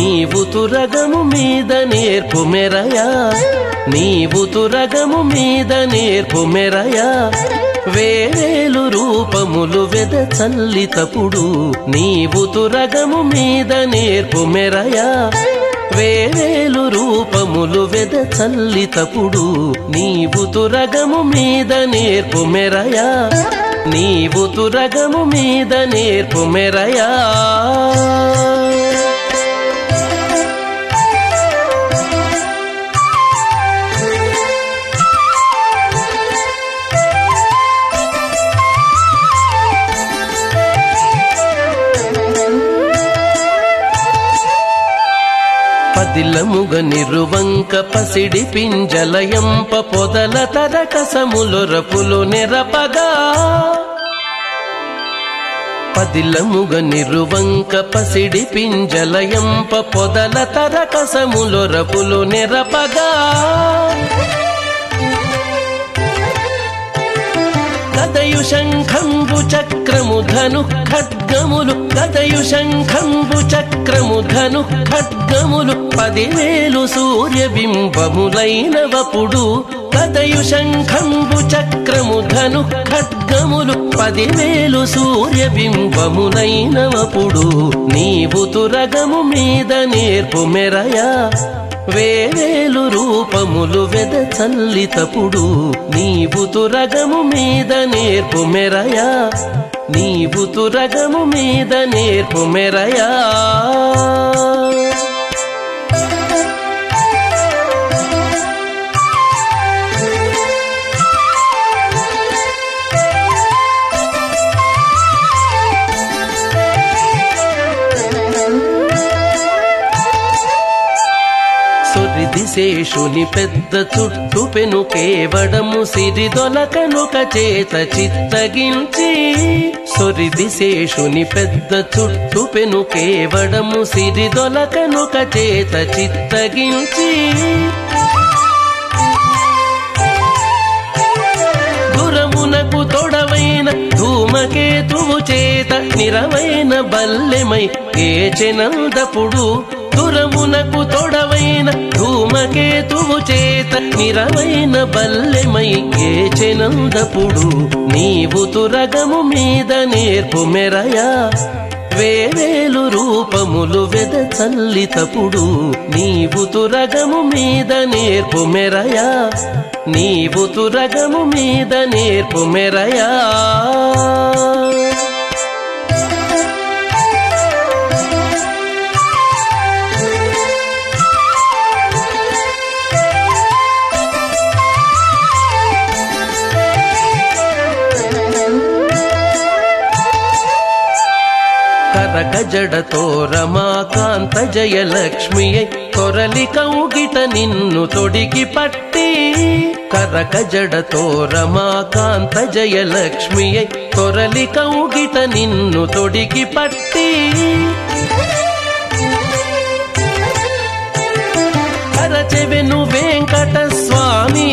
నీవు తురగము మీద నేర్పు మెరయా నీవు తురగము మీద నేర్పు మెరయా వేరేలు రూపములు వెద చల్లితపుడు నీవు తురగము మీద నేర్పు మెరయా వేరేలు రూపములు వెద చల్లితపుడు నీవు తురగము మీద నేర్పు మెరయా నీవు తురగము మీద నేర్పు మెరయా పదిలముగ నిరువంక పసిడి పింజలయంప పొదల తరకసములొరపులు నెరపగా పదిలముగ నిరువంక పసిడి పింజలయంప పొదల తరకసములొరపులు నెరపగా గదయు శంఖంబు చక్రము ధను ఖడ్గములు గదయు శంఖంబు చక్రము ధను ఖడ్గములు 10,000 సూర్యబింబములైనవపుడు గదయు శంఖంబు చక్రము ధను ఖడ్గములు 10,000 సూర్యబింబములైనవపుడు నీవు తురగము మీద నేర్పు మెరయా వేరేలు రూపములు వెద చల్లితపుడు నీవు తురగము మీద నేర్పు మెరయా నీవు తురగము మీద నేర్పు మెరయా శేషుని పెద్ద చుట్టు పెను కేవడము సిరిదొలకనుక చేత చిత్తగించి సొరిది శేషుని పెద్ద చుట్టు పెను కేవడము సిరిదొలకనుక చేత చిత్తగించి దురమునకు తొడవైన ధూమకేతువు చేత నిరవైన బల్లెమై కేచెనందపుడు దురమునకు తొడవైన ధూమకేతువు చేత నిరవైన బల్లెమై కేచెనందపుడు నీవు తురగము మీద నేర్పు మెరయా వేరేలు రూపములు వెద చల్లితపుడు నీవు తురగము మీద నేర్పు మెరయా నీవు తురగము మీద నేర్పు మెరయా కరగజడతో రమాకాంత జయలక్ష్మియై కొరలి కౌగిట నిన్ను తొడిగి పట్టి కరగజడతో రమాకాంత జయలక్ష్మియై కొరలి కౌగిట నిన్ను తొడిగి పట్టి కరచెవెను వెంకట స్వామి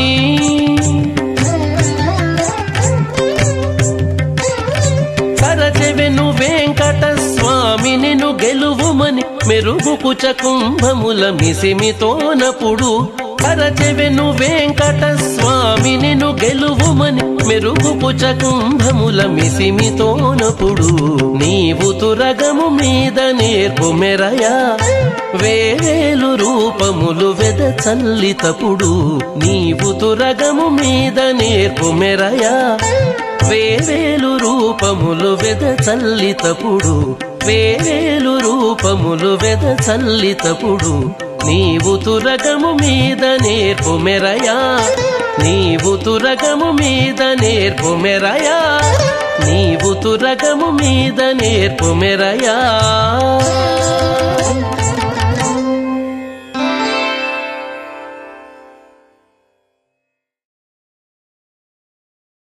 కరచెవెను వెంకట స్వామి నిన్ను గెలువుమని మెరుగు కుచ కుంభముల మిసిమితోనపుడు కరచెవెను వెంకట స్వామి నిన్ను గెలువుమని మెరుగు కుచ కుంభముల మిసిమితోనపుడు నీవు తురగము మీద నేర్పు మెరయా వేరేలు రూపములు వెద చల్లితపుడు నీవు తురగము మీద నేర్పు మెరయా వేరేలు రూపములు వెద చల్లితపుడు వేరేలు రూపములు వెద చల్లితపుడు నీవు తురగము మీద నేర్పు మెరయా నీవు తురగము మీద నేర్పు మెరయా నీవు తురగము మీద నేర్పు మెరయా